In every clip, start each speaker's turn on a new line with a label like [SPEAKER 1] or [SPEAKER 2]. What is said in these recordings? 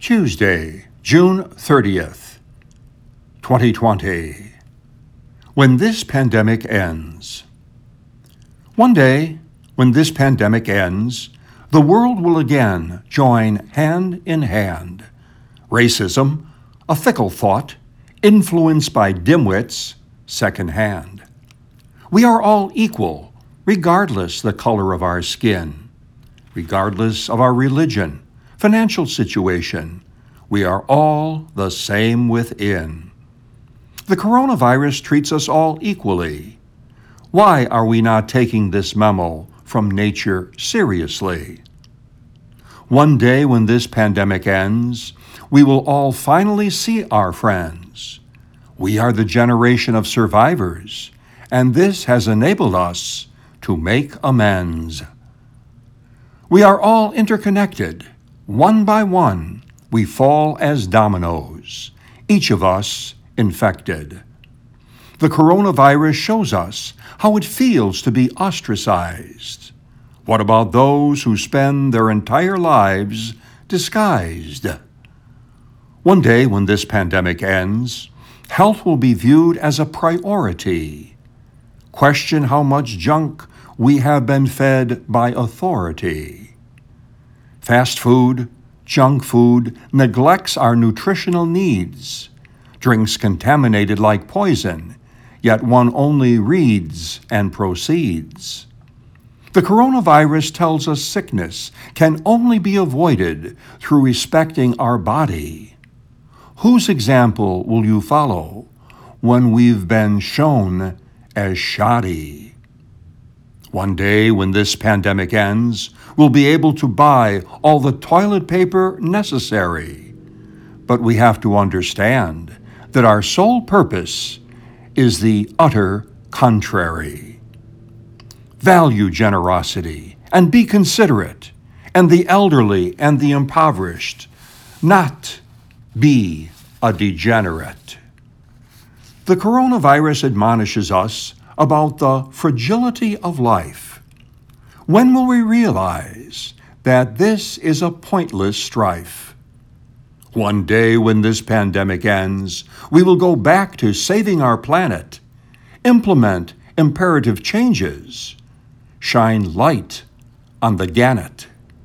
[SPEAKER 1] Tuesday, June 30th, 2020. When this pandemic ends. One day, when this pandemic ends, the world will again join hand in hand. Racism, a fickle thought, influenced by dimwits, secondhand. We are all equal, regardless the color of our skin, regardless of our religion, financial situation. We are all the same within. The coronavirus treats us all equally. Why are we not taking this memo from nature seriously? One day when this pandemic ends, we will all finally see our friends. We are the generation of survivors, and this has enabled us to make amends. We are all interconnected. One by one, we fall as dominoes, each of us infected. The coronavirus shows us how it feels to be ostracized. What about those who spend their entire lives disguised? One day when this pandemic ends, health will be viewed as a priority. Question how much junk we have been fed by authority. Fast food, junk food neglects our nutritional needs. Drinks contaminated like poison, yet one only reads and proceeds. The coronavirus tells us sickness can only be avoided through respecting our body. Whose example will you follow when we've been shown as shoddy? One day when this pandemic ends, we'll be able to buy all the toilet paper necessary. But we have to understand that our sole purpose is the utter contrary. Value generosity and be considerate, and the elderly and the impoverished, not be a degenerate. The coronavirus admonishes us about the fragility of life. When will we realize that this is a pointless strife? One day when this pandemic ends, we will go back to saving our planet, implement imperative changes, shine light on the gannet.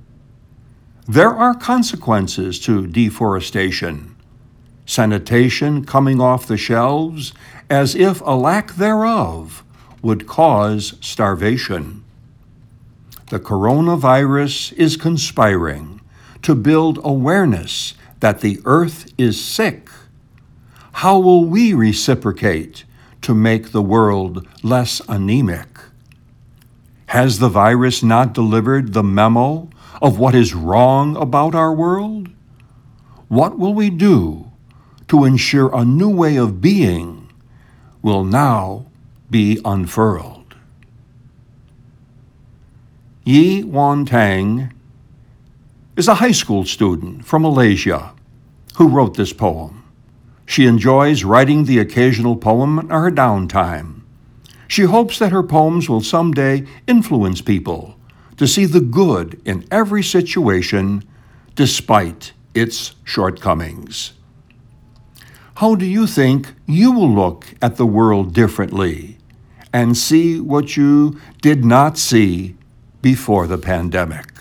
[SPEAKER 1] There are consequences to deforestation, sanitation coming off the shelves as if a lack thereof would cause starvation. The coronavirus is conspiring to build awareness that the earth is sick. How will we reciprocate to make the world less anemic? Has the virus not delivered the memo of what is wrong about our world? What will we do to ensure a new way of being will now be unfurled? Yi Wan Tang is a high school student from Malaysia who wrote this poem. She enjoys writing the occasional poem in her downtime. She hopes that her poems will someday influence people to see the good in every situation despite its shortcomings. How do you think you will look at the world differently and see what you did not see before the pandemic?